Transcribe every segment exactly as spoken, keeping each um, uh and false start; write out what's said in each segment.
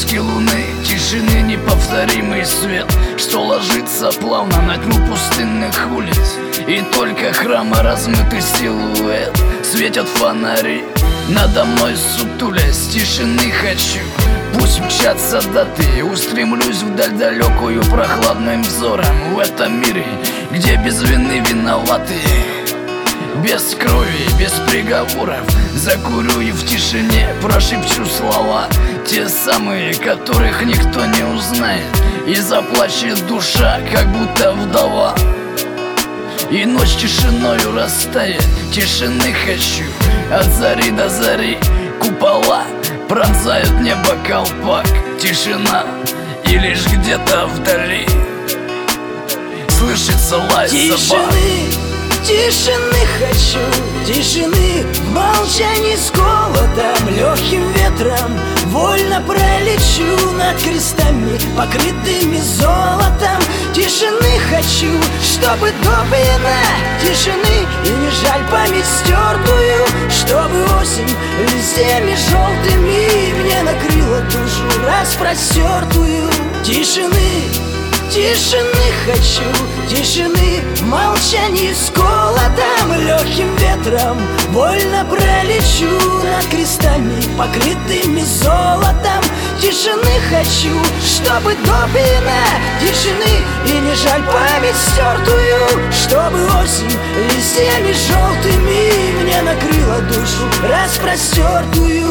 отблески луны, тишины неповторимый свет, что ложится плавно на тьму пустынных улиц. И только храма размытый силуэт светят фонари надо мной сутулясь. Тишины хочу, пусть мчатся даты, устремлюсь вдаль далекую прохладным взором. В этом мире, где без вины виноваты, без крови, без приговоров, закурю и в тишине прошепчу слова, те самые, которых никто не узнает, и заплачет душа, как будто вдова. И ночь тишиною растает, тишины хочу, от зари до зари. Купола пронзают небо колпак, тишина, и лишь где-то вдали слышится лай собак. Тишины хочу, тишины в молчании с голодом, легким ветром вольно пролечу над крестами, покрытыми золотом. Тишины хочу, чтобы допьяна тишины, и не жаль память стертую, чтобы осень листьями желтыми мне накрыла душу распростертую. Тишины, тишины хочу, тишины в молчании с голодом, легким ветром вольно пролечу над крестами, покрытыми золотом. Тишины хочу, чтобы допьяна тишины, и не жаль память стертую, чтобы осень листьями желтыми мне накрыла душу распростертую.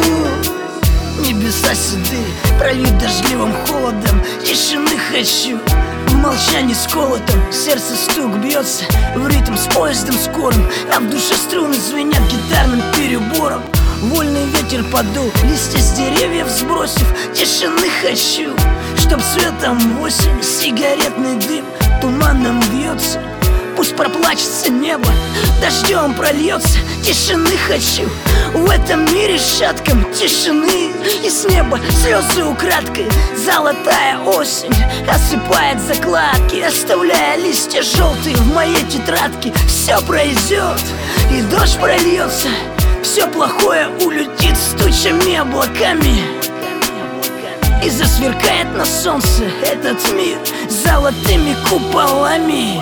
Небеса седые, прольют дождливым холодом. Тишины хочу, в молчании с колотом. Сердце стук бьется в ритм с поездом скорым, а в душе струны звенят гитарным перебором. Вольный ветер подул, листья с деревьев сбросив. Тишины хочу, чтоб светом осень сигаретный дым туманом вьется. Пусть проплачется небо, дождем прольется. Тишины хочу, в этом мире шатком тишины, и с неба слезы украдкой. Золотая осень осыпает закладки, оставляя листья желтые в моей тетрадке. Все пройдет, и дождь прольется, все плохое улетит с тучами облаками, и засверкает на солнце этот мир золотыми куполами.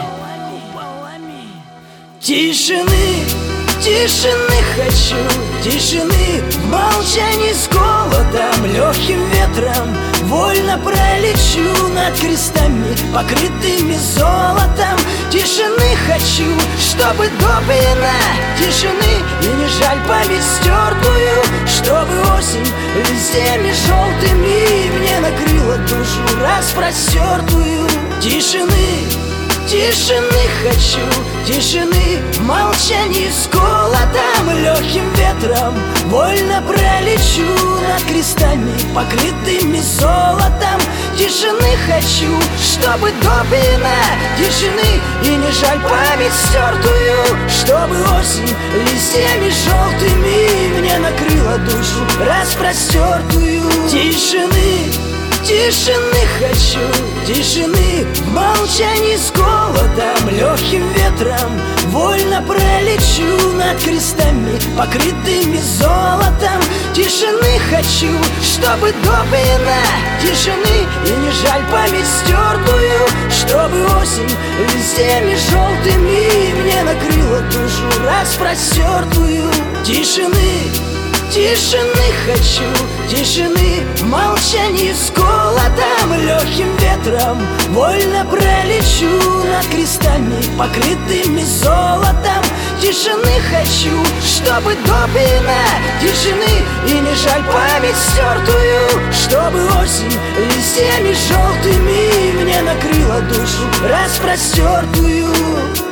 Тишины, тишины хочу, тишины в молчании с голодом, легким ветром вольно пролечу над крестами, покрытыми золотом. Тишины хочу, чтобы допьяна тишины, и не жаль память стертую, чтобы осень листьями желтыми мне накрыла душу распростертую. Тишины, тишины хочу, тишины в молчании с голодом, легким ветром вольно пролечу над крестами, покрытыми золотом. Тишины хочу, чтобы допьяна тишины, и не жаль память стертую, чтобы осень листьями желтыми мне накрыла душу распростертую. Тишины, тишины хочу, тишины в молчании с голодом, легким ветром вольно пролечу над крестами, покрытыми золотом. Тишины хочу, чтобы допьяна тишины, и не жаль память стертую, чтобы осень листьями желтыми мне накрыла душу распростертую. Тишины, тишины хочу, тишины в молчании с голодом, легким ветром вольно пролечу над крестами, покрытыми золотом. Тишины хочу, чтобы допьяна тишины, и не жаль память стертую, чтобы осень листьями желтыми мне накрыла душу распростертую.